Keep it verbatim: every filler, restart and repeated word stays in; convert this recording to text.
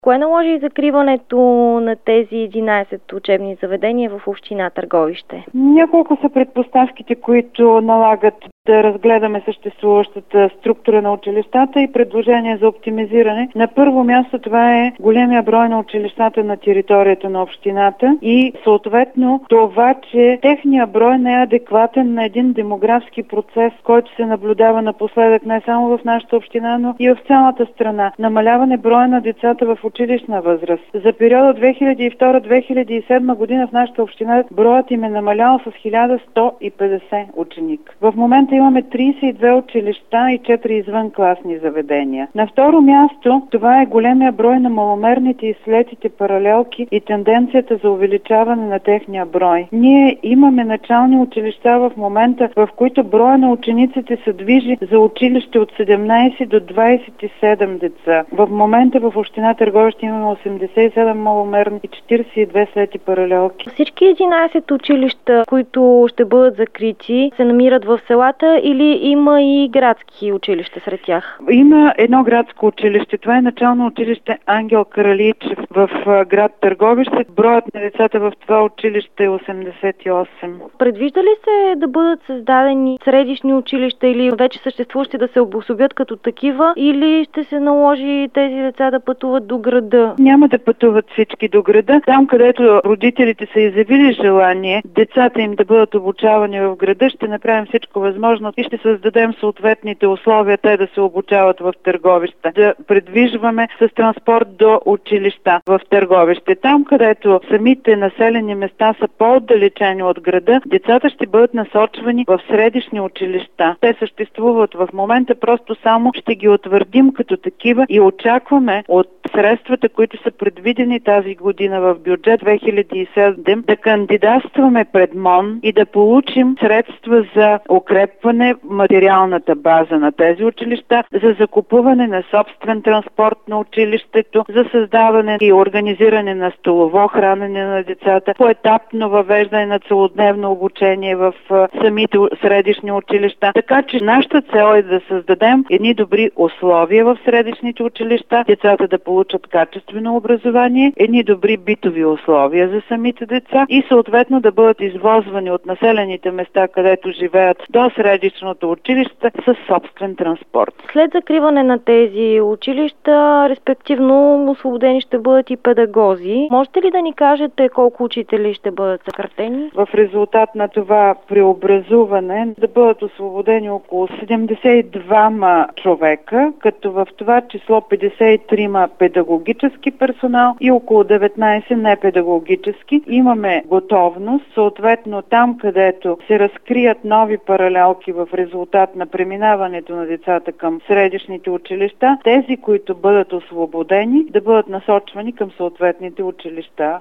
Кое наложи закриването на тези единайсет учебни заведения в община Търговище? Няколко са предпоставките, които налагат да разгледаме съществуващата структура на училищата и предложения за оптимизиране. На първо място това е големия брой на училищата на територията на общината и съответно това, че техния брой не е адекватен на един демографски процес, който се наблюдава напоследък не само в нашата община, но и в цялата страна. Намаляване броя на децата в училищна възраст. За периода две хиляди и втора - две хиляди и седма година в нашата община броят им е намалял с хиляда сто и петдесет ученик. В момента имаме трийсет и две училища и четири извънкласни заведения. На второ място това е големия брой на маломерните и слетите паралелки и тенденцията за увеличаване на техния брой. Ние имаме начални училища в момента, в които броя на учениците се движи за училище от седемнайсет до двайсет и седем деца. В момента в община Търговище имаме осемдесет и седем маломерни и четирийсет и две слети паралелки. Всички единайсет училища, които ще бъдат закрити, се намират в селата или има и градски училища сред тях? Има едно градско училище. Това е начално училище Ангел Каралийчев в град Търговище. Броят на децата в това училище е осемдесет и осем. Предвижда ли се да бъдат създадени средищни училища или вече съществуващи да се обособят като такива, или ще се наложи тези деца да пътуват до града? Няма да пътуват всички до града. Там, където родителите са изявили желание децата им да бъдат обучавани в града, ще направим всичко възможно и ще създадем съответните условия те да се обучават в Търговище. Да предвижваме с транспорт до училища в Търговище. Там, където самите населени места са по-отдалечени от града, децата ще бъдат насочвани в средищни училища. Те съществуват в момента, просто само ще ги утвърдим като такива и очакваме от средствата, които са предвидени тази година в бюджет две хиляди и седем, да кандидатстваме пред МОН и да получим средства за укрепване материалната база на тези училища, за закупуване на собствен транспорт на училището, за създаване и организиране на столово хранене на децата, поетапно въвеждане на целодневно обучение в самите средищни училища. Така че нашата цел е да създадем едни добри условия в средищните училища, децата да получат качествено образование, едни добри битови условия за самите деца и съответно да бъдат извозвани от населените места, където живеят, до средищното училище с собствен транспорт. След закриване на тези училища, респективно освободени ще бъдат и педагози. Можете ли да ни кажете колко учители ще бъдат съкратени? В резултат на това преобразуване да бъдат освободени около седемдесет и двама човека, като в това число петдесет и трима педагогически персонал и около деветнайсет непедагогически. Имаме готовност, съответно там, където се разкрият нови паралелки в резултат на преминаването на децата към средищните училища, тези, които бъдат освободени, да бъдат насочвани към съответните училища.